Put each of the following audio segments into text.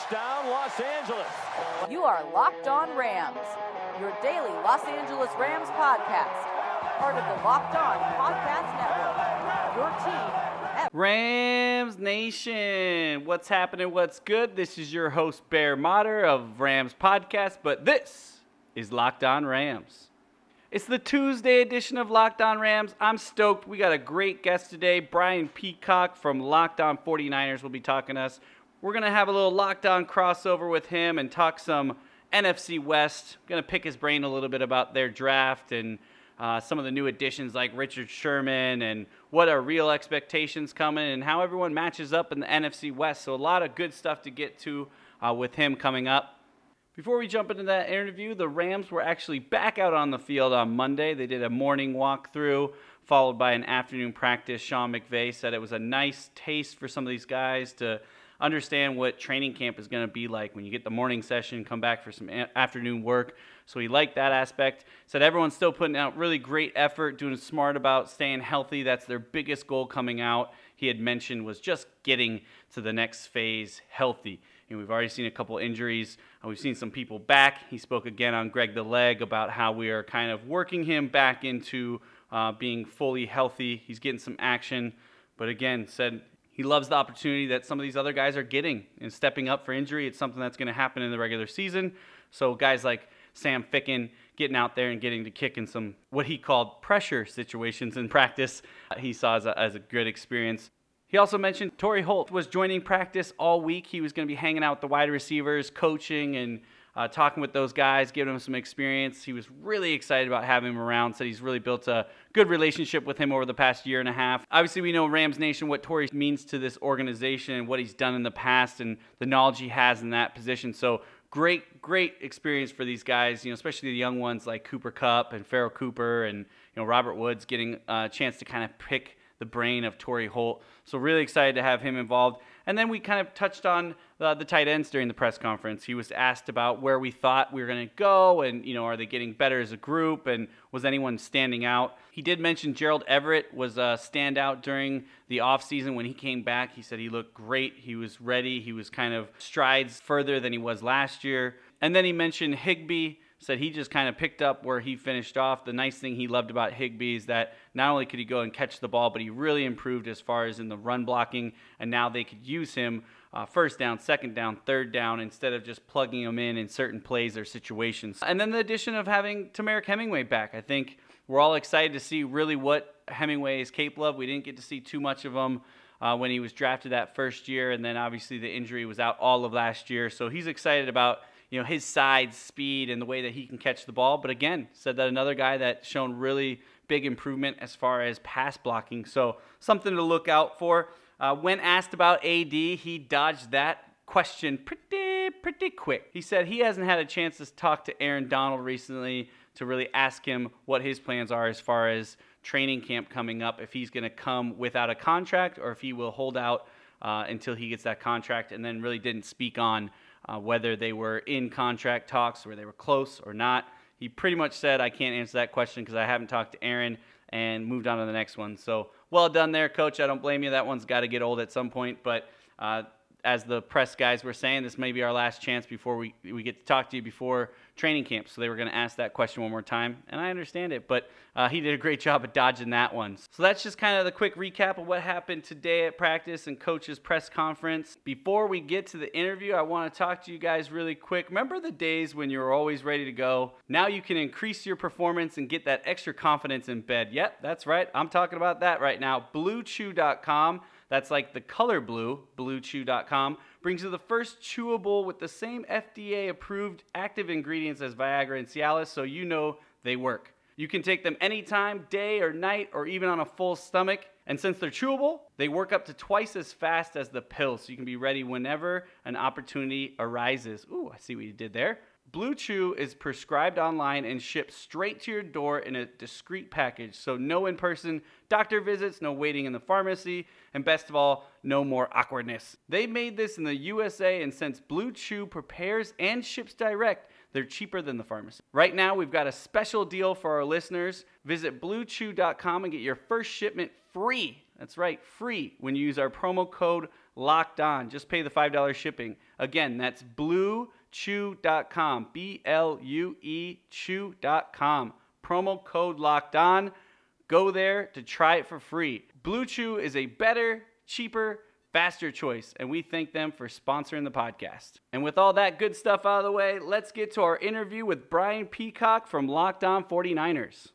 Touchdown, Los Angeles. You are Locked On Rams, your daily Los Angeles Rams podcast. Part of the Locked On Podcast Network, your team. Rams Nation, what's happening, what's good? This is your host, Bear Motter of Rams Podcast, but this is Locked On Rams. It's the Tuesday edition of Locked On Rams. I'm stoked. We got a great guest today. Brian Peacock from Locked On 49ers will be talking to us. We're going to have a little Locked On crossover with him and talk some NFC West. Going to pick his brain a little bit about their draft and some of the new additions like Richard Sherman and what are real expectations coming and how everyone matches up in the NFC West. So a lot of good stuff to get to with him coming up. Before we jump into that interview, the Rams were actually back out on the field on Monday. They did a morning walkthrough followed by an afternoon practice. Sean McVay said it was a nice taste for some of these guys to understand what training camp is going to be like when you get the morning session, come back for some afternoon work. So he liked that aspect. Said everyone's still putting out really great effort, doing smart about staying healthy. That's their biggest goal coming out. He had mentioned was just getting to the next phase healthy. And we've already seen a couple injuries. We've seen some people back. He spoke again on Greg the Leg about how we are kind of working him back into being fully healthy. He's getting some action. But again, said he loves the opportunity that some of these other guys are getting and stepping up for injury. It's something that's going to happen in the regular season. So guys like Sam Ficken getting out there and getting to kick in some what he called pressure situations in practice, he saw as a good experience. He also mentioned Torrey Holt was joining practice all week. He was going to be hanging out with the wide receivers, coaching and talking with those guys, giving them some experience. He was really excited about having him around, said he's really built a good relationship with him over the past year and a half. Obviously, we know Rams Nation, what Torrey means to this organization and what he's done in the past and the knowledge he has in that position. So great experience for these guys, especially the young ones like Cooper Kupp and Pharoh Cooper and Robert Woods getting a chance to kind of pick the brain of Torrey Holt. So really excited to have him involved. And then we kind of touched on the tight ends during the press conference. He was asked about where we thought we were going to go and, are they getting better as a group and was anyone standing out? He did mention Gerald Everett was a standout during the offseason when he came back. He said he looked great. He was ready. He was kind of strides further than he was last year. And then he mentioned Higbee. Said he just kind of picked up where he finished off. The nice thing he loved about Higbee is that not only could he go and catch the ball, but he really improved as far as in the run blocking, and now they could use him first down, second down, third down, instead of just plugging him in certain plays or situations. And then the addition of having Tamarick Hemingway back. I think we're all excited to see really what Hemingway is capable of. We didn't get to see too much of him when he was drafted that first year, and then obviously the injury was out all of last year. So he's excited about his size, speed, and the way that he can catch the ball. But again, said that another guy that's shown really big improvement as far as pass blocking. So something to look out for. When asked about AD, he dodged that question pretty quick. He said he hasn't had a chance to talk to Aaron Donald recently to really ask him what his plans are as far as training camp coming up, if he's going to come without a contract or if he will hold out until he gets that contract, and then really didn't speak on whether they were in contract talks, where they were close or not. He pretty much said, I can't answer that question because I haven't talked to Aaron, and moved on to the next one. So well done there, Coach. I don't blame you. That one's got to get old at some point. But as the press guys were saying, this may be our last chance before we get to talk to you before training camp. So they were going to ask that question one more time, and I understand it. But he did a great job at dodging that one. So that's just kind of the quick recap of what happened today at practice and Coach's press conference. Before we get to the interview, I want to talk to you guys really quick. Remember the days when you were always ready to go? Now you can increase your performance and get that extra confidence in bed. Yep, that's right. I'm talking about that right now. BlueChew.com. That's like the color blue, BlueChew.com, brings you the first chewable with the same FDA-approved active ingredients as Viagra and Cialis, so you know they work. You can take them anytime, day or night, or even on a full stomach. And since they're chewable, they work up to twice as fast as the pill, so you can be ready whenever an opportunity arises. Ooh, I see what you did there. Blue Chew is prescribed online and shipped straight to your door in a discreet package. So no in-person doctor visits, no waiting in the pharmacy, and best of all, no more awkwardness. They made this in the USA, and since Blue Chew prepares and ships direct, they're cheaper than the pharmacy. Right now, we've got a special deal for our listeners. Visit BlueChew.com and get your first shipment free. That's right, free when you use our promo code Locked On. Just pay the $5 shipping. Again, that's BlueChew.com. BLUE Chew.com. Promo code Locked On. Go there to try it for free. Blue Chew is a better, cheaper, faster choice, and we thank them for sponsoring the podcast. And with all that good stuff out of the way, let's get to our interview with Brian Peacock from Locked On 49ers.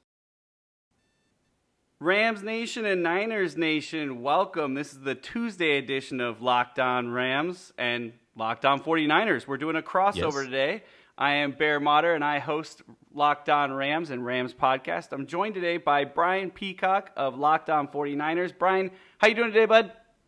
Rams Nation and Niners Nation, welcome. This is the Tuesday edition of Locked On Rams and Locked On 49ers. We're doing a crossover today. I am Bear Motter, and I host Locked On Rams and Rams podcast. I'm joined today by Brian Peacock of Locked On 49ers. Brian, how you doing today, bud?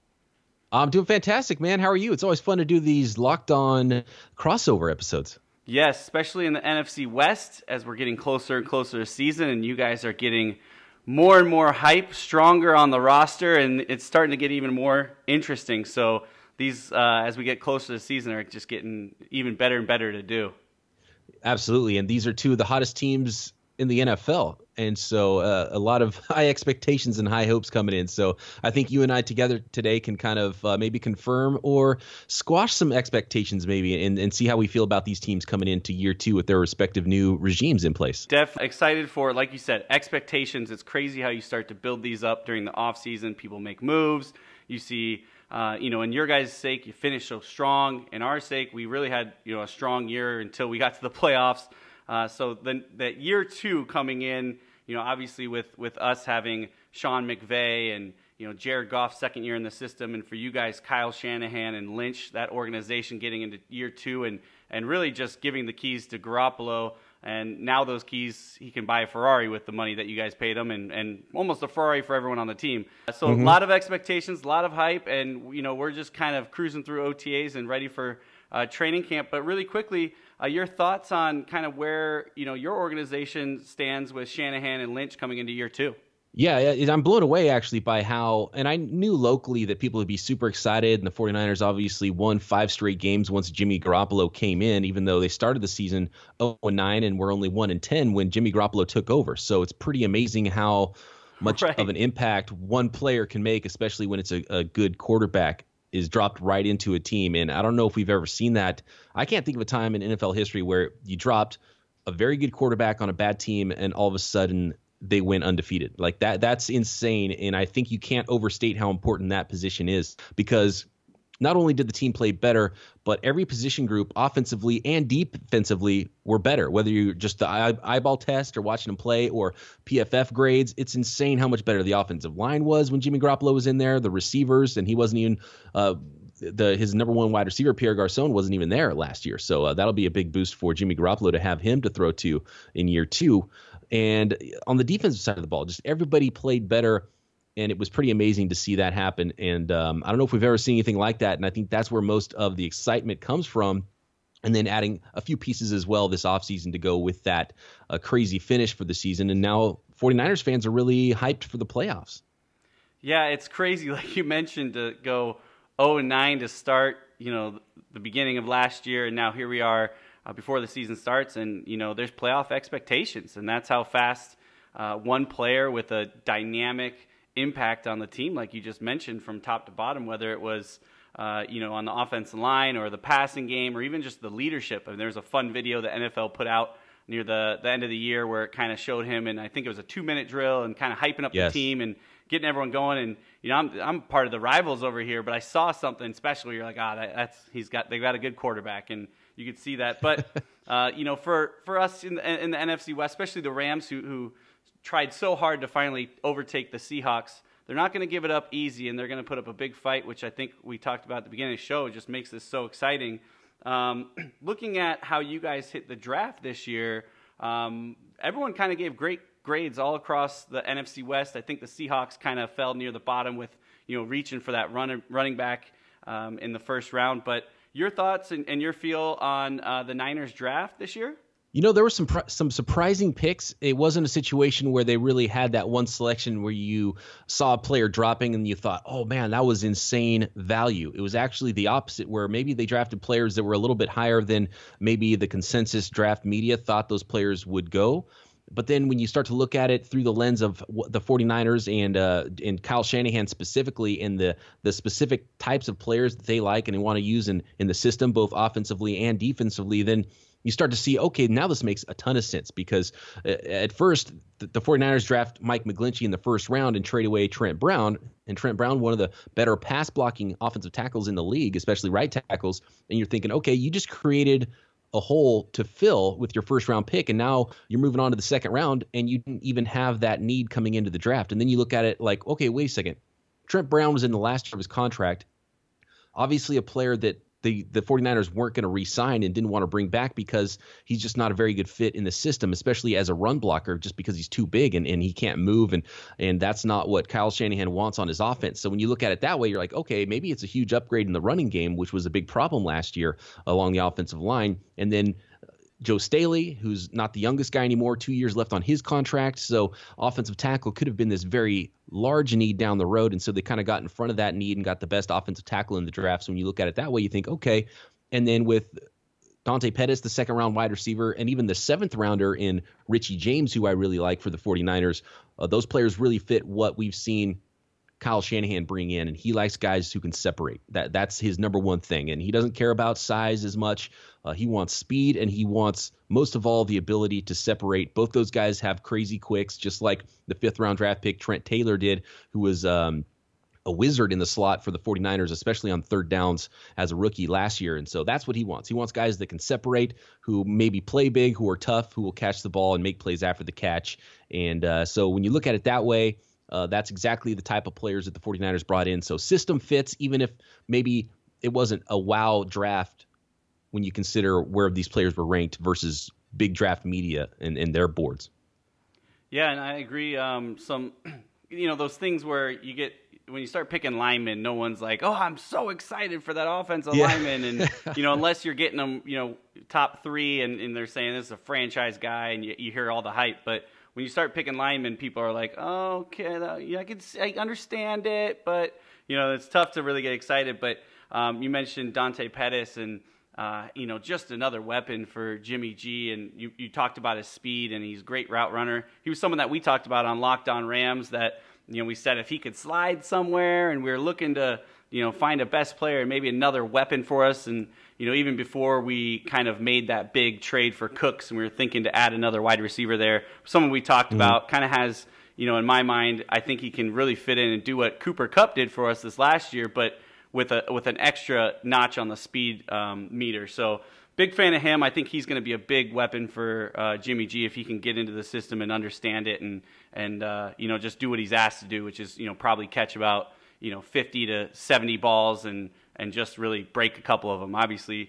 I'm doing fantastic, man. How are you? It's always fun to do these Locked On crossover episodes. Yes, especially in the NFC West as we're getting closer and closer to season, and you guys are getting more and more hype, stronger on the roster, and it's starting to get even more interesting. So these, as we get closer to the season, are just getting even better and better to do. Absolutely, and these are two of the hottest teams in the NFL, and so a lot of high expectations and high hopes coming in. So I think you and I together today can kind of maybe confirm or squash some expectations maybe and see how we feel about these teams coming into year two with their respective new regimes in place. Excited for, like you said, expectations. It's crazy how you start to build these up during the offseason. People make moves. You see, in your guys' sake, you finished so strong. In our sake, we really had, a strong year until we got to the playoffs. So then that year two coming in, obviously with us having Sean McVay and, Jared Goff's second year in the system, and for you guys, Kyle Shanahan and Lynch, that organization getting into year two and really just giving the keys to Garoppolo. And now those keys, he can buy a Ferrari with the money that you guys paid him, and almost a Ferrari for everyone on the team. So A lot of expectations, a lot of hype, and, we're just kind of cruising through OTAs and ready for training camp. But really quickly, your thoughts on kind of where, your organization stands with Shanahan and Lynch coming into year two? Yeah, I'm blown away actually by how, and I knew locally that people would be super excited, and the 49ers obviously won 5 straight games once Jimmy Garoppolo came in, even though they started the season 0-9 and were only 1-10 when Jimmy Garoppolo took over. So it's pretty amazing how much of an impact one player can make, especially when it's a good quarterback is dropped right into a team. And I don't know if we've ever seen that. I can't think of a time in NFL history where you dropped a very good quarterback on a bad team and all of a sudden they went undefeated. Like that's insane. And I think you can't overstate how important that position is, because not only did the team play better, but every position group offensively and defensively were better, whether you're just the eyeball test or watching them play or PFF grades. It's insane how much better the offensive line was when Jimmy Garoppolo was in there, the receivers, and he wasn't even his number one wide receiver, Pierre Garçon, wasn't even there last year. So that'll be a big boost for Jimmy Garoppolo to have him to throw to in year two. And on the defensive side of the ball, just everybody played better, and it was pretty amazing to see that happen. And I don't know if we've ever seen anything like that, and I think that's where most of the excitement comes from. And then adding a few pieces as well this offseason to go with that crazy finish for the season. And now 49ers fans are really hyped for the playoffs. Yeah, it's crazy, like you mentioned, to go 0-9 to start, the beginning of last year, and now here we are before the season starts, and there's playoff expectations, and that's how fast one player with a dynamic impact on the team, like you just mentioned, from top to bottom, whether it was on the offensive line or the passing game or even just the leadership. I mean, there's a fun video the NFL put out near the end of the year where it kind of showed him, and I think it was a 2-minute drill and kind of hyping up the team and getting everyone going. And I'm part of the rivals over here, but I saw something special. You're like, they've got a good quarterback, and you could see that. But for us in the NFC West, especially the Rams, who tried so hard to finally overtake the Seahawks, they're not going to give it up easy, and they're going to put up a big fight, which I think we talked about at the beginning of the show. It just makes this so exciting. Looking at how you guys hit the draft this year, everyone kind of gave great grades all across the NFC West. I think the Seahawks kind of fell near the bottom with, reaching for that running back in the first round. But your thoughts and your feel on the Niners draft this year? There were some surprising picks. It wasn't a situation where they really had that one selection where you saw a player dropping and you thought, oh, man, that was insane value. It was actually the opposite, where maybe they drafted players that were a little bit higher than maybe the consensus draft media thought those players would go. But then when you start to look at it through the lens of the 49ers and Kyle Shanahan specifically, and the specific types of players that they like and they want to use in the system, both offensively and defensively, then you start to see, okay, now this makes a ton of sense, because at first the 49ers draft Mike McGlinchey in the first round and trade away Trent Brown. And Trent Brown, one of the better pass blocking offensive tackles in the league, especially right tackles. And you're thinking, okay, you just created a hole to fill with your first round pick, and now you're moving on to the second round and you didn't even have that need coming into the draft. And then you look at it like, okay, wait a second. Trent Brown was in the last year of his contract, obviously a player that the 49ers weren't going to re-sign and didn't want to bring back because he's just not a very good fit in the system, especially as a run blocker, just because he's too big and he can't move, and that's not what Kyle Shanahan wants on his offense. So when you look at it that way, you're like, okay, maybe it's a huge upgrade in the running game, which was a big problem last year along the offensive line. And then Joe Staley, who's not the youngest guy anymore, 2 years left on his contract. So offensive tackle could have been this very large need down the road. And so they kind of got in front of that need and got the best offensive tackle in the draft. So when you look at it that way, you think, okay. And then with Dante Pettis, the second round wide receiver, and even the seventh rounder in Richie James, who I really like for the 49ers, those players really fit what we've seen Kyle Shanahan bring in, and he likes guys who can separate. That's his number one thing, and he doesn't care about size as much. He wants speed, and he wants, most of all, the ability to separate. Both those guys have crazy quicks, just like the fifth-round draft pick Trent Taylor did, who was a wizard in the slot for the 49ers, especially on third downs as a rookie last year. And so that's what he wants. He wants guys that can separate, who maybe play big, who are tough, who will catch the ball and make plays after the catch. And so when you look at it that way, that's exactly the type of players that the 49ers brought in. So system fits, even if maybe it wasn't a wow draft when you consider where these players were ranked versus big draft media and their boards. Yeah, and I agree. Some, those things where you get, when you start picking linemen, no one's like, oh, I'm so excited for that offensive lineman. And, unless you're getting them, top three and they're saying this is a franchise guy and you hear all the hype. But when you start picking linemen, people are like, oh, okay, I understand it. But, it's tough to really get excited. But you mentioned Dante Pettis and, just another weapon for Jimmy G. And you talked about his speed, and he's a great route runner. He was someone that we talked about on Locked On Rams that, we said if he could slide somewhere, and we were looking to, find a best player and maybe another weapon for us. And, even before we kind of made that big trade for Cooks and we were thinking to add another wide receiver there, someone we talked about kind of has, in my mind, I think he can really fit in and do what Cooper Kupp did for us this last year, but with an extra notch on the speed meter. So big fan of him. I think he's going to be a big weapon for Jimmy G if he can get into the system and understand it and just do what he's asked to do, which is, probably catch about, 50 to 70 balls and just really break a couple of them. Obviously,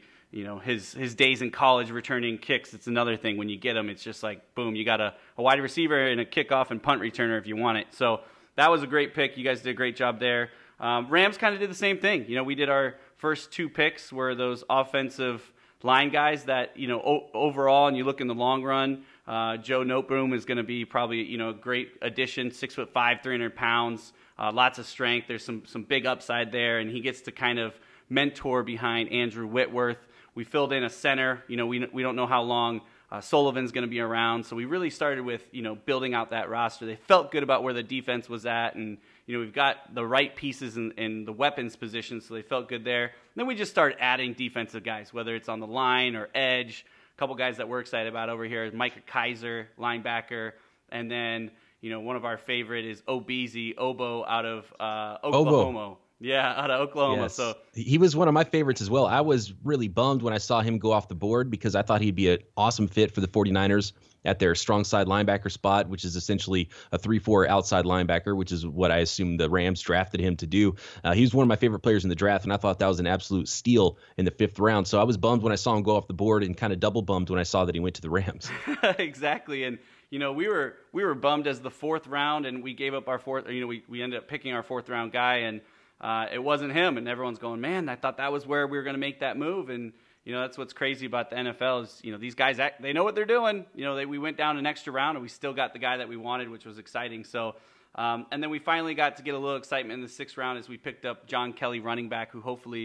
his days in college returning kicks, it's another thing. When you get them, it's just like, boom, you got a wide receiver and a kickoff and punt returner if you want it. So that was a great pick. You guys did a great job there. Rams kind of did the same thing. We did our first two picks were those offensive line guys that, overall, and you look in the long run, Joe Noteboom is going to be probably, a great addition, 6'5", 300 pounds, lots of strength. There's some big upside there, and he gets to kind of mentor behind Andrew Whitworth. We filled in a center. We don't know how long Sullivan's going to be around, so we really started with, building out that roster. They felt good about where the defense was at, and, we've got the right pieces in the weapons position, so they felt good there. And then we just started adding defensive guys, whether it's on the line or edge. A couple guys that we're excited about over here is Micah Kaiser, linebacker, and then, one of our favorite is Obo out of Oklahoma. Obo. Yeah, out of Oklahoma. Yes. So he was one of my favorites as well. I was really bummed when I saw him go off the board because I thought he'd be an awesome fit for the 49ers at their strong side linebacker spot, which is essentially a 3-4 outside linebacker, which is what I assume the Rams drafted him to do. He was one of my favorite players in the draft, and I thought that was an absolute steal in the 5th round. So I was bummed when I saw him go off the board and kind of double bummed when I saw that he went to the Rams. Exactly. And we were bummed as the 4th round, and we gave up our 4th. We ended up picking our 4th round guy, and it wasn't him. And everyone's going, man, I thought that was where we were going to make that move. And that's what's crazy about the NFL is these guys they know what they're doing. We went down an extra round, and we still got the guy that we wanted, which was exciting. So, and then we finally got to get a little excitement in the 6th round as we picked up John Kelly, running back, who hopefully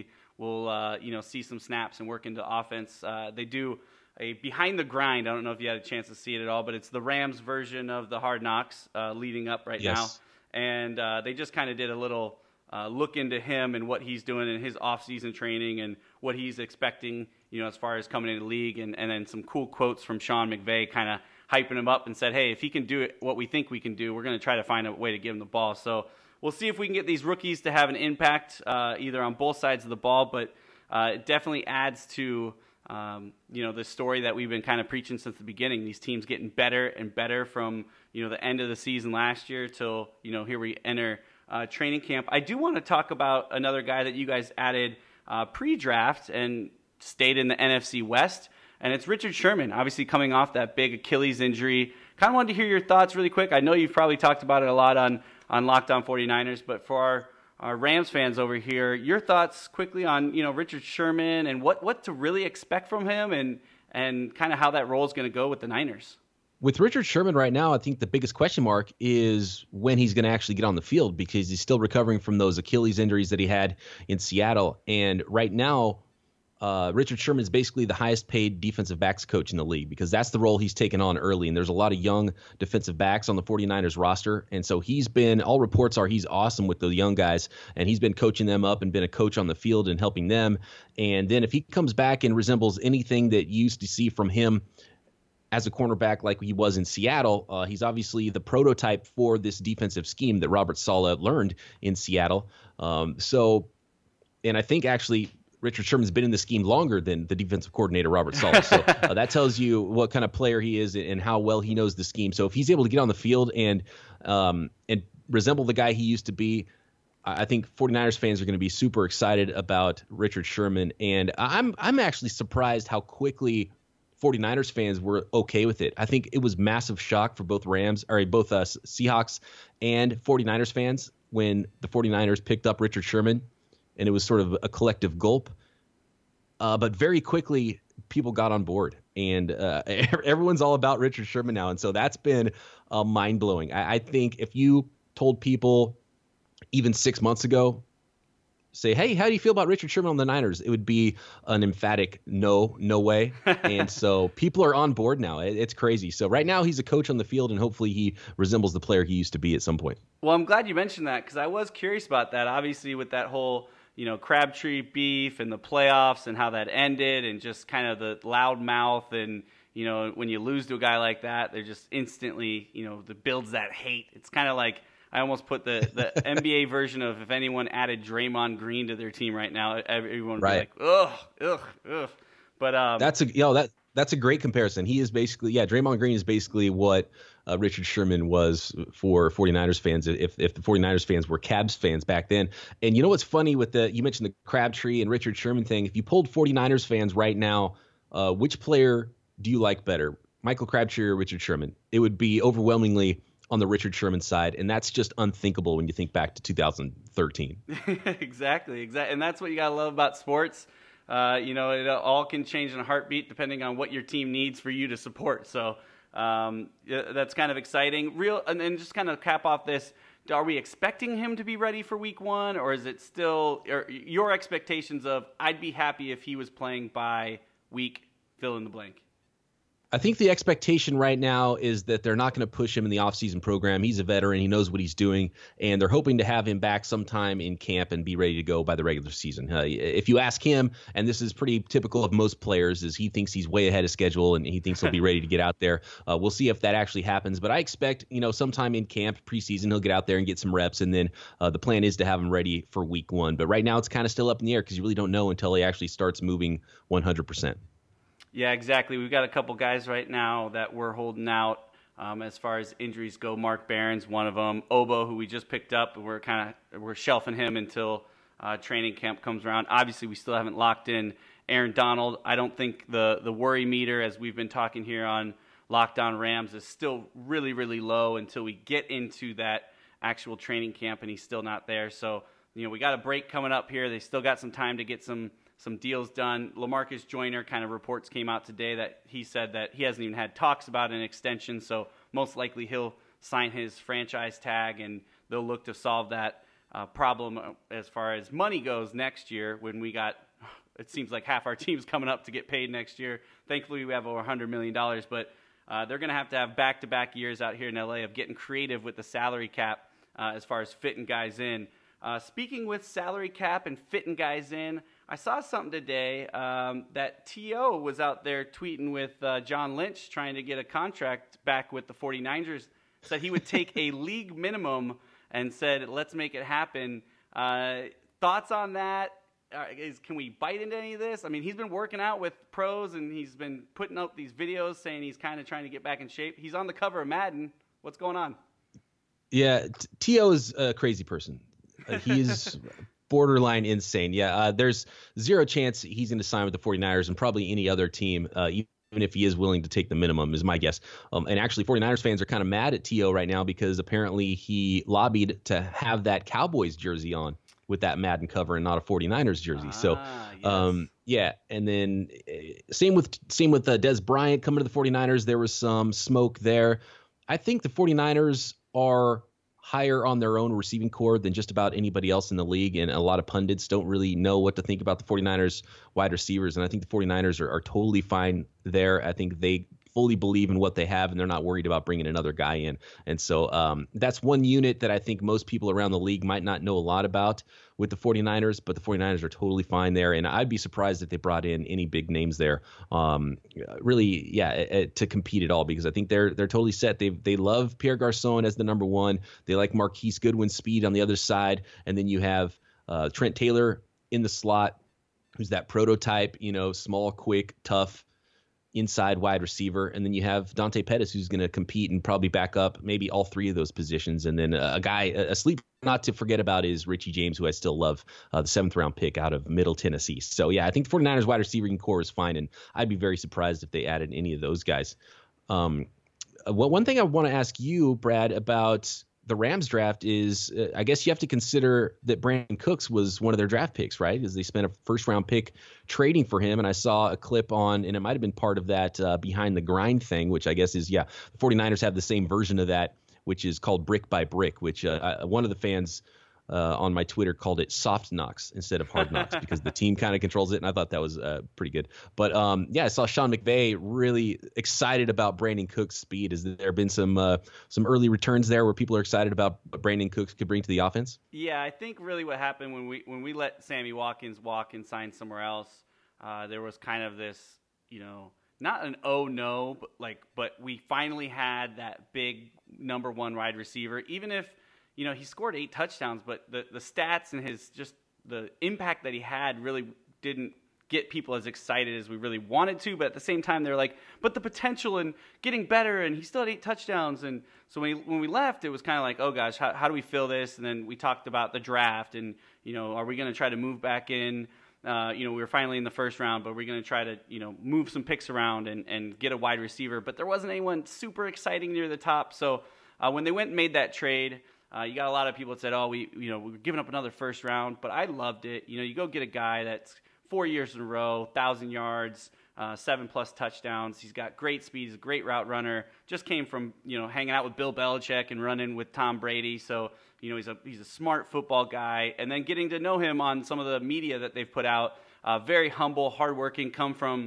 will see some snaps and work into offense. They do a Behind the Grind. I don't know if you had a chance to see it at all, but it's the Rams version of the Hard Knocks leading up right now. And they just kind of did a little look into him and what he's doing in his off-season training and what he's expecting, as far as coming into the league. And then some cool quotes from Sean McVay kind of hyping him up and said, hey, if he can do it, what we think we can do, we're going to try to find a way to give him the ball. So we'll see if we can get these rookies to have an impact either on both sides of the ball, but it definitely adds to the story that we've been kind of preaching since the beginning. These teams getting better and better from, the end of the season last year till, here we enter training camp. I do want to talk about another guy that you guys added pre-draft and stayed in the NFC West, and it's Richard Sherman, obviously coming off that big Achilles injury. Kind of wanted to hear your thoughts really quick. I know you've probably talked about it a lot on Locked On 49ers, but for our Rams fans over here, your thoughts quickly on, Richard Sherman and what to really expect from him and kind of how that role is going to go with the Niners. With Richard Sherman right now, I think the biggest question mark is when he's going to actually get on the field, because he's still recovering from those Achilles injuries that he had in Seattle. And right now, Richard Sherman is basically the highest paid defensive backs coach in the league, because that's the role he's taken on early. And there's a lot of young defensive backs on the 49ers roster. And so all reports are he's awesome with the young guys, and he's been coaching them up and been a coach on the field and helping them. And then if he comes back and resembles anything that you used to see from him as a cornerback like he was in Seattle, he's obviously the prototype for this defensive scheme that Robert Saleh learned in Seattle. And I think actually Richard Sherman's been in the scheme longer than the defensive coordinator, Robert Saleh. So that tells you what kind of player he is and how well he knows the scheme. So if he's able to get on the field and resemble the guy he used to be, I think 49ers fans are going to be super excited about Richard Sherman. And I'm actually surprised how quickly 49ers fans were okay with it. I think it was massive shock for both Seahawks and 49ers fans when the 49ers picked up Richard Sherman, and it was sort of a collective gulp. But very quickly, people got on board, and everyone's all about Richard Sherman now. And so that's been mind-blowing. I think if you told people even 6 months ago, say, hey, how do you feel about Richard Sherman on the Niners? It would be an emphatic no way. And so people are on board now. It's crazy. So right now he's a coach on the field, and hopefully he resembles the player he used to be at some point. Well, I'm glad you mentioned that, because I was curious about that. Obviously, with that whole Crabtree beef and the playoffs and how that ended, and just kind of the loud mouth, and when you lose to a guy like that, they're just instantly that builds that hate. It's kind of like, I almost put the NBA version of if anyone added Draymond Green to their team right now, everyone would be like, ugh. But that's a great comparison. He is basically, Draymond Green is basically what Richard Sherman was for 49ers fans, if the 49ers fans were Cavs fans back then. And you know what's funny with you mentioned the Crabtree and Richard Sherman thing. If you polled 49ers fans right now, which player do you like better, Michael Crabtree or Richard Sherman? It would be overwhelmingly on the Richard Sherman side, and that's just unthinkable when you think back to 2013. Exactly. And that's what you got to love about sports. It all can change in a heartbeat depending on what your team needs for you to support. So that's kind of exciting. And then just kind of cap off this, are we expecting him to be ready for week 1, or is it still your expectations of, I'd be happy if he was playing by week fill in the blank? I think the expectation right now is that they're not going to push him in the offseason program. He's a veteran. He knows what he's doing, and they're hoping to have him back sometime in camp and be ready to go by the regular season. If you ask him, and this is pretty typical of most players, is he thinks he's way ahead of schedule and he thinks he'll be ready to get out there. We'll see if that actually happens, but I expect, sometime in camp, preseason, he'll get out there and get some reps, and then the plan is to have him ready for week 1. But right now it's kind of still up in the air because you really don't know until he actually starts moving 100%. Yeah, exactly. We've got a couple guys right now that we're holding out as far as injuries go. Mark Barron's one of them. Obo, who we just picked up, we're shelving him until training camp comes around. Obviously, we still haven't locked in Aaron Donald. I don't think the worry meter, as we've been talking here on Locked On Rams, is still really, really low until we get into that actual training camp, and he's still not there. So, we got a break coming up here. They still got some time to get some deals done. LaMarcus Joyner, kind of reports came out today that he said that he hasn't even had talks about an extension, so most likely he'll sign his franchise tag, and they'll look to solve that problem as far as money goes next year when we got it seems like half our team's coming up to get paid next year. Thankfully, we have over $100 million, but they're going to have back-to-back years out here in LA of getting creative with the salary cap as far as fitting guys in. Speaking with salary cap and fitting guys in, I saw something today that T.O. was out there tweeting with John Lynch trying to get a contract back with the 49ers, said he would take a league minimum and said, let's make it happen. Thoughts on that? Can we bite into any of this? I mean, he's been working out with pros, and he's been putting up these videos saying he's kind of trying to get back in shape. He's on the cover of Madden. What's going on? Yeah, T.O. is a crazy person. He's borderline insane. Yeah, there's zero chance he's going to sign with the 49ers and probably any other team, even if he is willing to take the minimum, is my guess. And actually, 49ers fans are kind of mad at T.O. right now because apparently he lobbied to have that Cowboys jersey on with that Madden cover and not a 49ers jersey. Yes. Yeah. And then same with Dez Bryant coming to the 49ers. There was some smoke there. I think the 49ers are higher on their own receiving core than just about anybody else in the league. And a lot of pundits don't really know what to think about the 49ers wide receivers. And I think the 49ers are totally fine there. I think they fully believe in what they have, and they're not worried about bringing another guy in. And so that's one unit that I think most people around the league might not know a lot about with the 49ers, but the 49ers are totally fine there. And I'd be surprised if they brought in any big names there, to compete at all, because I think they're totally set. They love Pierre Garçon as the number one. They like Marquise Goodwin's speed on the other side. And then you have Trent Taylor in the slot, who's that prototype, small, quick, tough, inside wide receiver. And then you have Dante Pettis, who's going to compete and probably back up maybe all three of those positions. And then a sleeper not to forget about is Richie James, who I still love, the 7th round pick out of Middle Tennessee. So yeah, I think the 49ers wide receiving core is fine, and I'd be very surprised if they added any of those guys. One thing I want to ask you, Brad, about the Rams draft is I guess you have to consider that Brandon Cooks was one of their draft picks, right? Because they spent a 1st round pick trading for him. And I saw a clip on, and it might have been part of that Behind the Grind thing, which I guess is, the 49ers have the same version of that, which is called Brick by Brick, which one of the fans on my Twitter called it Soft Knocks instead of Hard Knocks because the team kind of controls it, and I thought that was pretty good. But I saw Sean McVay really excited about Brandon Cooks' speed. Has there been some early returns there where people are excited about what Brandon Cooks could bring to the offense? Yeah, I think really what happened when we let Sammy Watkins walk and sign somewhere else, there was kind of this, not an oh no, but we finally had that big number one wide receiver, even if he scored 8 touchdowns, but the stats and the impact that he had really didn't get people as excited as we really wanted to. But at the same time, they're like, but the potential and getting better, and he still had 8 touchdowns. And so when we left, it was kind of like, oh gosh, how do we fill this? And then we talked about the draft and, are we going to try to move back in? We were finally in the 1st round, but we're going to try to, move some picks around and get a wide receiver. But there wasn't anyone super exciting near the top. So when they went and made that trade, you got a lot of people that said, oh, we were giving up another 1st round, but I loved it. You go get a guy that's 4 years in a row, 1,000 yards, 7+ touchdowns. He's got great speed. He's a great route runner. Just came from, hanging out with Bill Belichick and running with Tom Brady. So, he's a smart football guy. And then getting to know him on some of the media that they've put out, very humble, hardworking, come from,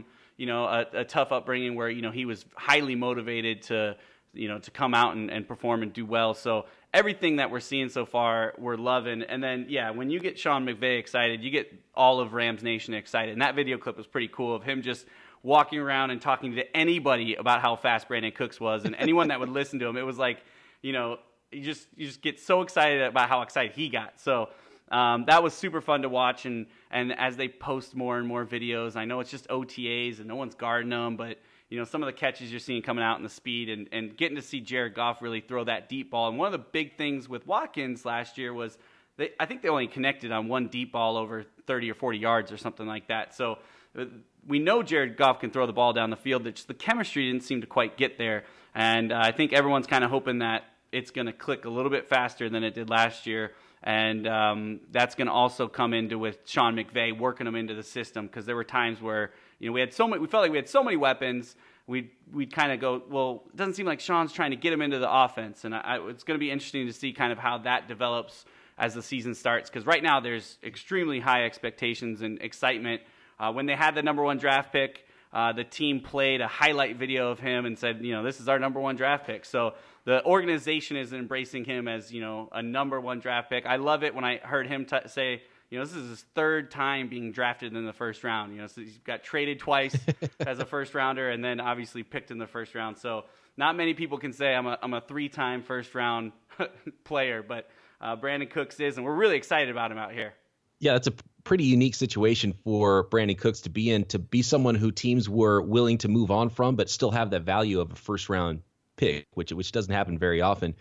a tough upbringing where, he was highly motivated to come out and perform and do well. So everything that we're seeing so far, we're loving. And then, when you get Sean McVay excited, you get all of Rams Nation excited. And that video clip was pretty cool of him just walking around and talking to anybody about how fast Brandon Cooks was. And anyone that would listen to him, it was like, you just get so excited about how excited he got. So that was super fun to watch. And as they post more and more videos, I know it's just OTAs and no one's guarding them, but some of the catches you're seeing coming out in the speed and getting to see Jared Goff really throw that deep ball. And one of the big things with Watkins last year was I think they only connected on one deep ball over 30 or 40 yards or something like that. So we know Jared Goff can throw the ball down the field. The chemistry didn't seem to quite get there. And I think everyone's kind of hoping that it's going to click a little bit faster than it did last year. And that's going to also come into with Sean McVay working them into the system, because there were times where we felt like we had so many weapons. We'd kind of go, well, it doesn't seem like Sean's trying to get him into the offense, and it's going to be interesting to see kind of how that develops as the season starts, because right now there's extremely high expectations and excitement when they had the number 1 draft pick, the team played a highlight video of him and said, this is our number 1 draft pick. So the organization is embracing him as, a number 1 draft pick. I love it when I heard him say, this is his 3rd time being drafted in the first round. So he's got traded twice as a first rounder and then obviously picked in the first round. So not many people can say I'm a 3-time first round player, but Brandin Cooks is, and we're really excited about him out here. Yeah, that's a pretty unique situation for Brandin Cooks to be in, to be someone who teams were willing to move on from, but still have that value of a first-round pick, which doesn't happen very often.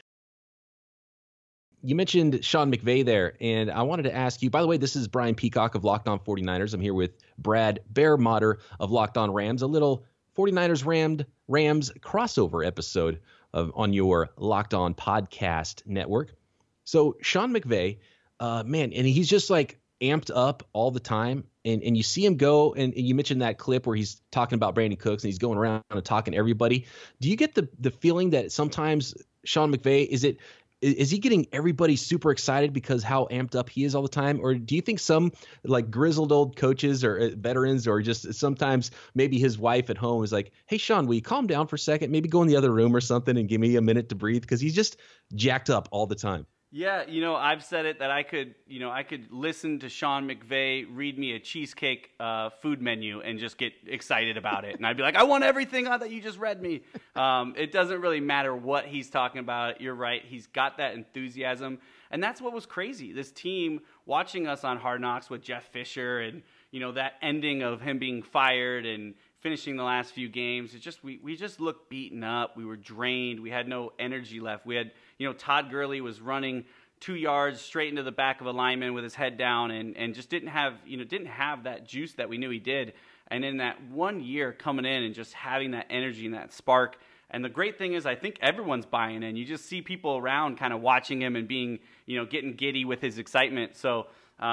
You mentioned Sean McVay there, and I wanted to ask you, by the way, this is Brian Peacock of Locked On 49ers. I'm here with Brad Bear Motter of Locked On Rams, a little 49ers Rams crossover episode on your Locked On podcast network. So Sean McVay, man, and he's just like amped up all the time. And you see him go, and you mentioned that clip where he's talking about Brandin Cooks and he's going around and talking to everybody. Do you get the feeling that sometimes Sean McVay, is he getting everybody super excited because how amped up he is all the time? Or do you think some like grizzled old coaches or veterans, or just sometimes maybe his wife at home is like, hey, Sean, will you calm down for a second? Maybe go in the other room or something and give me a minute to breathe, because he's just jacked up all the time. Yeah, I've said it that I could listen to Sean McVay read me a cheesecake food menu and just get excited about it. And I'd be like, I want everything that you just read me. It doesn't really matter what he's talking about. You're right. He's got that enthusiasm. And that's what was crazy. This team, watching us on Hard Knocks with Jeff Fisher and, that ending of him being fired and finishing the last few games, we just looked beaten up. We were drained. We had no energy left. We had, Todd Gurley was running 2 yards straight into the back of a lineman with his head down and just didn't have that juice that we knew he did. And in that 1 year coming in and just having that energy and that spark. And the great thing is I think everyone's buying in. You just see people around kind of watching him and being, getting giddy with his excitement. So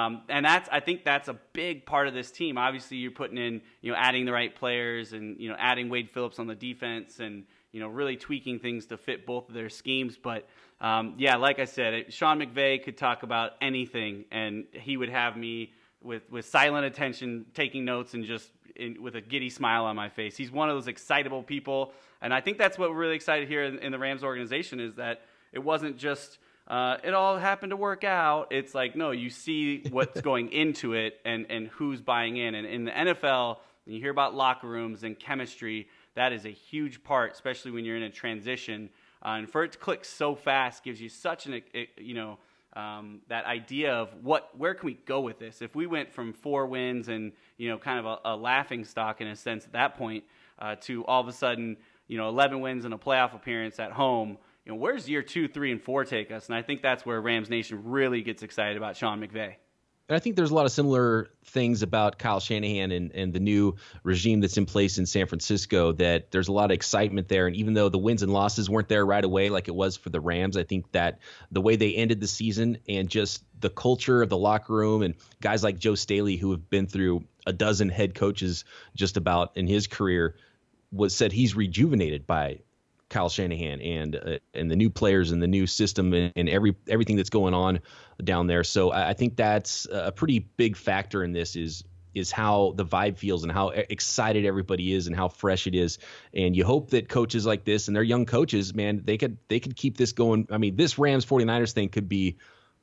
I think that's a big part of this team. Obviously, you're putting in, adding the right players and, adding Wade Phillips on the defense and, really tweaking things to fit both of their schemes. But, like I said, Sean McVay could talk about anything, and he would have me with silent attention taking notes and just with a giddy smile on my face. He's one of those excitable people, and I think that's what we're really excited here in the Rams organization, is that it wasn't just it all happened to work out. It's like, no, you see what's going into it and who's buying in. And in the NFL, when you hear about locker rooms and chemistry, that is a huge part, especially when you're in a transition. And for it to click so fast gives you such that idea of where can we go with this? If we went from 4 wins and, kind of a laughing stock in a sense at that point to all of a sudden, 11 wins and a playoff appearance at home, where's year 2, 3, and 4 take us? And I think that's where Rams Nation really gets excited about Sean McVay. And I think there's a lot of similar things about Kyle Shanahan and the new regime that's in place in San Francisco, that there's a lot of excitement there. And even though the wins and losses weren't there right away like it was for the Rams, I think that the way they ended the season and just the culture of the locker room and guys like Joe Staley, who have been through a dozen head coaches just about in his career, said he's rejuvenated by Kyle Shanahan and the new players and the new system and everything that's going on down there. So I think that's a pretty big factor in this is how the vibe feels and how excited everybody is and how fresh it is. And you hope that coaches like this, and they're young coaches, man, they could keep this going. I mean, this Rams 49ers thing could be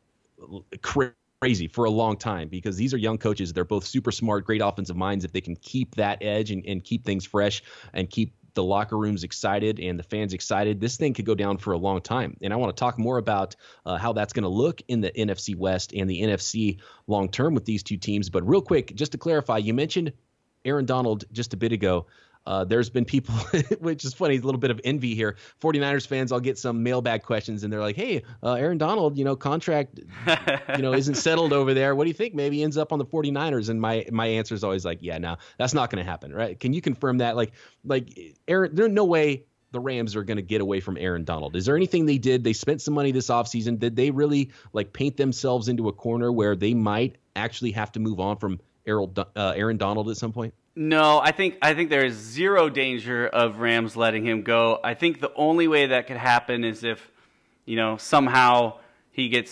crazy for a long time, because these are young coaches. They're both super smart, great offensive minds. If they can keep that edge and keep things fresh and keep the locker rooms excited and the fans excited, this thing could go down for a long time. And I want to talk more about how that's going to look in the NFC West and the NFC long term with these two teams. But real quick, just to clarify, you mentioned Aaron Donald just a bit ago. There's been people, which is funny, a little bit of envy here. 49ers fans, I'll get some mailbag questions, and they're like, hey, Aaron Donald, contract, isn't settled over there. What do you think? Maybe he ends up on the 49ers. And my answer is always like, yeah, no, that's not going to happen, right? Can you confirm that? Like Aaron, there's no way the Rams are going to get away from Aaron Donald. Is there anything they did? They spent some money this offseason. Did they really paint themselves into a corner where they might actually have to move on from Aaron Donald at some point? No, I think there is zero danger of Rams letting him go. I think the only way that could happen is if, somehow he gets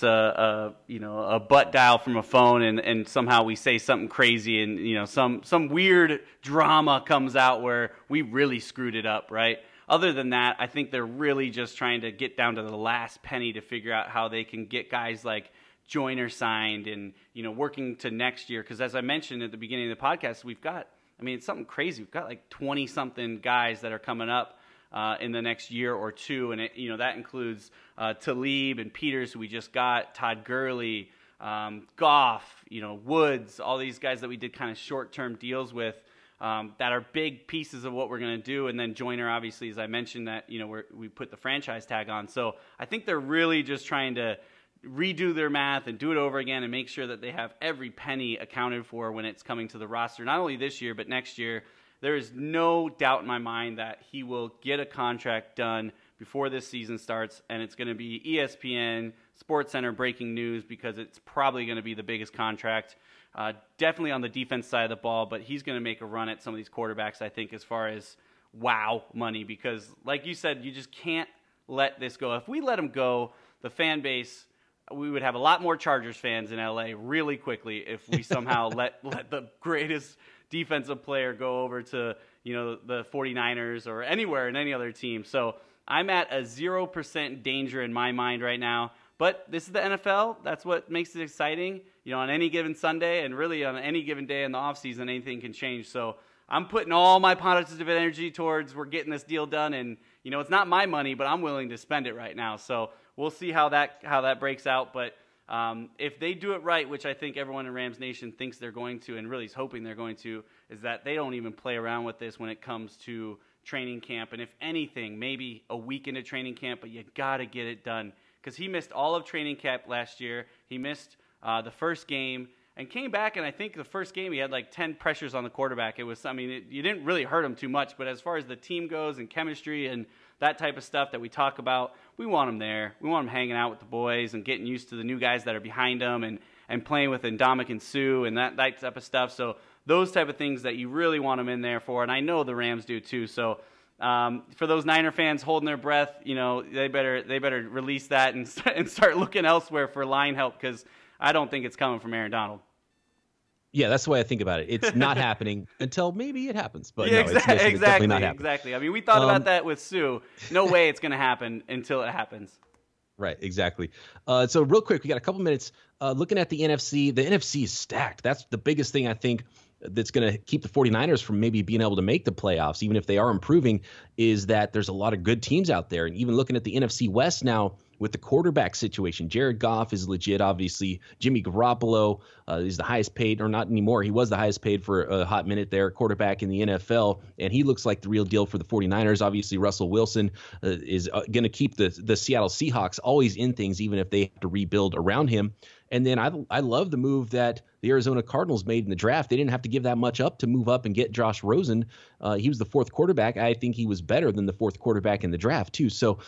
a butt dial from a phone, and somehow we say something crazy, and some weird drama comes out where we really screwed it up, right? Other than that, I think they're really just trying to get down to the last penny to figure out how they can get guys like Joyner signed and, working to next year. Because as I mentioned at the beginning of the podcast, it's something crazy. We've got like 20-something guys that are coming up in the next year or two. And, that includes Talib and Peters, who we just got, Todd Gurley, Goff, Woods, all these guys that we did kind of short-term deals with. That are big pieces of what we're going to do. And then Joyner, obviously, as I mentioned, that we put the franchise tag on. So I think they're really just trying to redo their math and do it over again and make sure that they have every penny accounted for when it's coming to the roster, not only this year but next year. There is no doubt in my mind that he will get a contract done before this season starts, and it's going to be ESPN, SportsCenter breaking news, because it's probably going to be the biggest contract. Definitely on the defense side of the ball, but he's going to make a run at some of these quarterbacks, I think, as far as wow money, because like you said, you just can't let this go. If we let him go, the fan base, we would have a lot more Chargers fans in LA really quickly if we somehow let the greatest defensive player go over to, the 49ers or anywhere in any other team. So I'm at a 0% danger in my mind right now. But this is the NFL. That's what makes it exciting. On any given Sunday and really on any given day in the offseason, anything can change. So I'm putting all my positive energy towards we're getting this deal done. And, it's not my money, but I'm willing to spend it right now. So we'll see how that breaks out. But if they do it right, which I think everyone in Rams Nation thinks they're going to and really is hoping they're going to, is that they don't even play around with this when it comes to training camp. And if anything, maybe a week into training camp, but you got to get it done. Because he missed all of training camp last year. He missed the first game and came back, and I think the first game he had like 10 pressures on the quarterback. You didn't really hurt him too much, but as far as the team goes and chemistry and that type of stuff that we talk about, we want him there. We want him hanging out with the boys and getting used to the new guys that are behind him and playing with Ndamukong Suh and that type of stuff. So those type of things that you really want him in there for, and I know the Rams do too. So for those Niner fans holding their breath, they better release that and start looking elsewhere for line help, because I don't think it's coming from Aaron Donald. Yeah, that's the way I think about it. It's not happening until maybe it happens, but yeah, no, it's definitely not happening. Exactly. We thought about that with Sue. No way it's going to happen until it happens. Right, exactly. So real quick, we got a couple minutes looking at the NFC. The NFC is stacked. That's the biggest thing I think that's going to keep the 49ers from maybe being able to make the playoffs, even if they are improving, is that there's a lot of good teams out there. And even looking at the NFC West now with the quarterback situation, Jared Goff is legit, obviously. Jimmy Garoppolo is the highest paid, or not anymore. He was the highest paid for a hot minute there, quarterback in the NFL, and he looks like the real deal for the 49ers. Obviously, Russell Wilson is going to keep the Seattle Seahawks always in things, even if they have to rebuild around him. And then I love the move that the Arizona Cardinals made in the draft. They didn't have to give that much up to move up and get Josh Rosen. He was the fourth quarterback. I think he was better than the fourth quarterback in the draft, too. So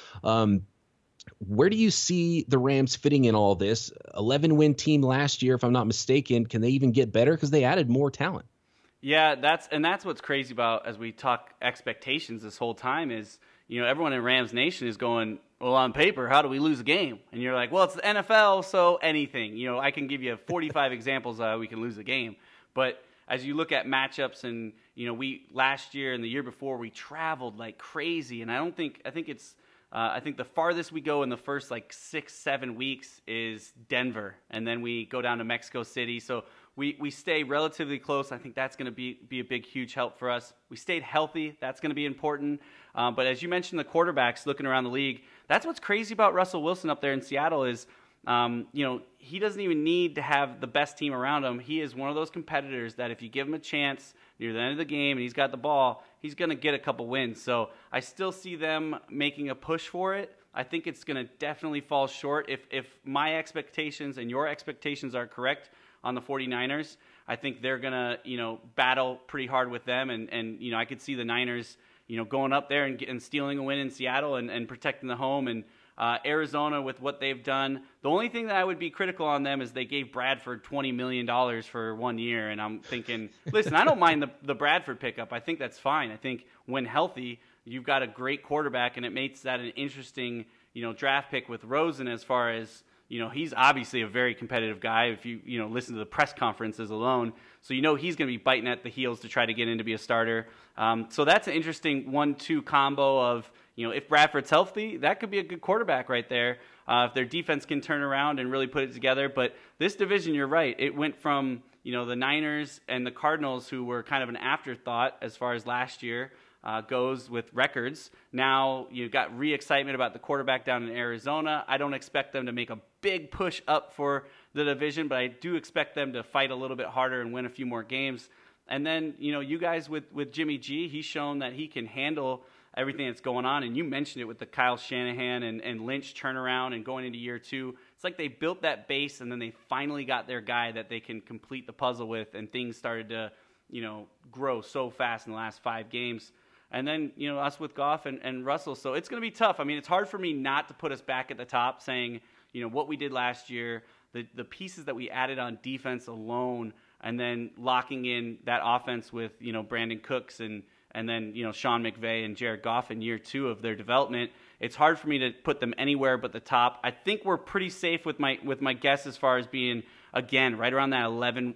where do you see the Rams fitting in all this? 11-win team last year, if I'm not mistaken. Can they even get better? Because they added more talent. Yeah, that's what's crazy about, as we talk expectations this whole time, is everyone in Rams Nation is going, well, on paper, how do we lose a game? And you're like, well, it's the NFL, so anything. I can give you 45 examples we can lose a game. But as you look at matchups, and we last year and the year before, we traveled like crazy, and I think the farthest we go in the first 6-7 weeks is Denver, and then we go down to Mexico City. So we stay relatively close. I think that's going to be a big, huge help for us. We stayed healthy. That's going to be important. But as you mentioned, the quarterbacks looking around the league, that's what's crazy about Russell Wilson up there in Seattle is, he doesn't even need to have the best team around him. He is one of those competitors that if you give him a chance near the end of the game and he's got the ball, he's going to get a couple wins. So I still see them making a push for it. I think it's going to definitely fall short. If my expectations and your expectations are correct on the 49ers, I think they're going to, battle pretty hard with them. And I could see the Niners, going up there and stealing a win in Seattle and protecting the home. And Arizona, with what they've done, the only thing that I would be critical on them is they gave Bradford $20 million for 1 year. And I'm thinking, listen, I don't mind the Bradford pickup. I think that's fine. I think when healthy, you've got a great quarterback, and it makes that an interesting, draft pick with Rosen as far as he's obviously a very competitive guy if you listen to the press conferences alone. So he's going to be biting at the heels to try to get in to be a starter. So that's an interesting 1-2 combo of, if Bradford's healthy, that could be a good quarterback right there. If their defense can turn around and really put it together. But this division, you're right, it went from, the Niners and the Cardinals, who were kind of an afterthought as far as last year goes with records. Now you've got re-excitement about the quarterback down in Arizona. I don't expect them to make a big push up for the division, but I do expect them to fight a little bit harder and win a few more games. And then, you guys with Jimmy G, he's shown that he can handle everything that's going on. And you mentioned it with the Kyle Shanahan and Lynch turnaround and going into year 2. It's like they built that base and then they finally got their guy that they can complete the puzzle with, and things started to, grow so fast in the last 5 games. And then, us with Goff and Russell. So it's going to be tough. I mean, it's hard for me not to put us back at the top saying, what we did last year, the pieces that we added on defense alone, and then locking in that offense with, Brandon Cooks and then, Sean McVay and Jared Goff in year 2 of their development. It's hard for me to put them anywhere but the top. I think we're pretty safe with my guess as far as being, again, right around that 11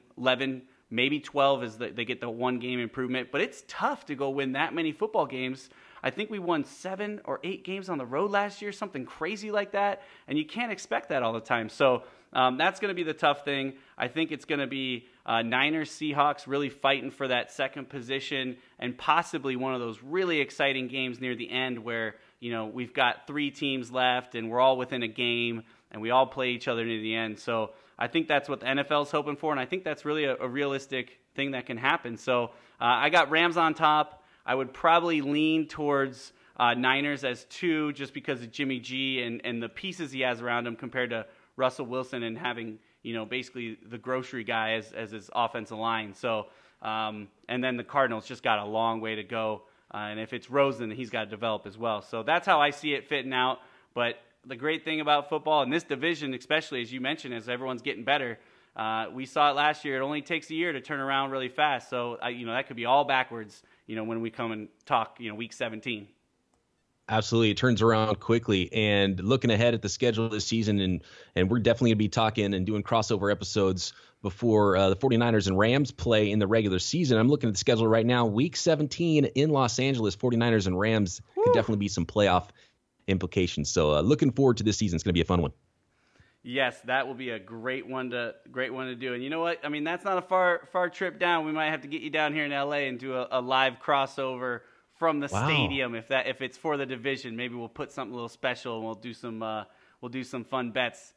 maybe 12 as they get the 1 game improvement. But it's tough to go win that many football games. I think we won 7 or 8 games on the road last year, something crazy like that. And you can't expect that all the time. So that's going to be the tough thing. I think it's going to be Niners, Seahawks really fighting for that second position, and possibly one of those really exciting games near the end where, we've got 3 teams left and we're all within a game and we all play each other near the end. So I think that's what the NFL's hoping for, and I think that's really a realistic thing that can happen. So I got Rams on top. I would probably lean towards Niners as 2 just because of Jimmy G and the pieces he has around him compared to Russell Wilson and having, basically the grocery guy as his offensive line. So, and then the Cardinals just got a long way to go. And if it's Rosen, he's got to develop as well. So that's how I see it fitting out. But the great thing about football in this division, especially as you mentioned, as everyone's getting better, we saw it last year. It only takes a year to turn around really fast. So, that could be all backwards, when we come and talk, week 17. Absolutely. It turns around quickly. And looking ahead at the schedule this season, and we're definitely going to be talking and doing crossover episodes before the 49ers and Rams play in the regular season. I'm looking at the schedule right now. Week 17 in Los Angeles, 49ers and Rams could definitely be some playoff implications. So looking forward to this season. It's going to be a fun one. Yes, that will be a great one to do. And you know what? I mean, that's not a far trip down. We might have to get you down here in LA and do a live crossover from the stadium if it's for the division. Maybe we'll put something a little special and we'll do some fun bets.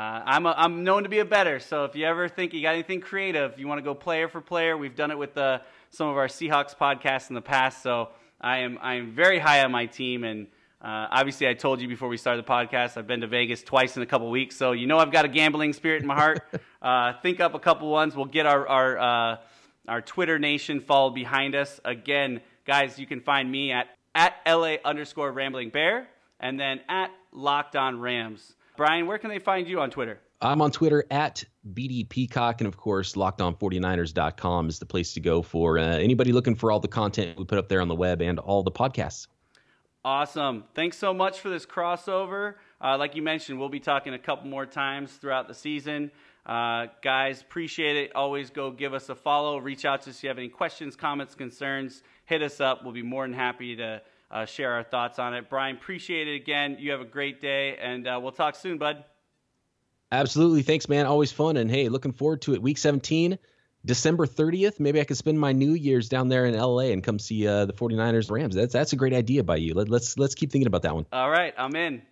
I'm known to be a bettor, so if you ever think you got anything creative, you want to go player for player, we've done it with some of our Seahawks podcasts in the past. So I am very high on my team, and obviously I told you before we started the podcast I've been to Vegas twice in a couple weeks, so I've got a gambling spirit in my heart. Think up a couple ones. We'll get our Twitter nation followed behind us. Again, guys, you can find me at LA_RamblingBear and then at Locked On Rams. Brian, where can they find you on Twitter? I'm on Twitter at BD Peacock, and of course, LockedOn49ers.com is the place to go for anybody looking for all the content we put up there on the web and all the podcasts. Awesome. Thanks so much for this crossover. Like you mentioned, we'll be talking a couple more times throughout the season. Guys, appreciate it. Always go give us a follow. Reach out to us if you have any questions, comments, concerns. Hit us up. We'll be more than happy to share our thoughts on it. Brian, appreciate it again. You have a great day, and we'll talk soon, bud. Absolutely. Thanks, man. Always fun. And, hey, looking forward to it. Week 17, December 30th. Maybe I could spend my New Year's down there in L.A. and come see the 49ers Rams. That's a great idea by you. Let's keep thinking about that one. All right. I'm in.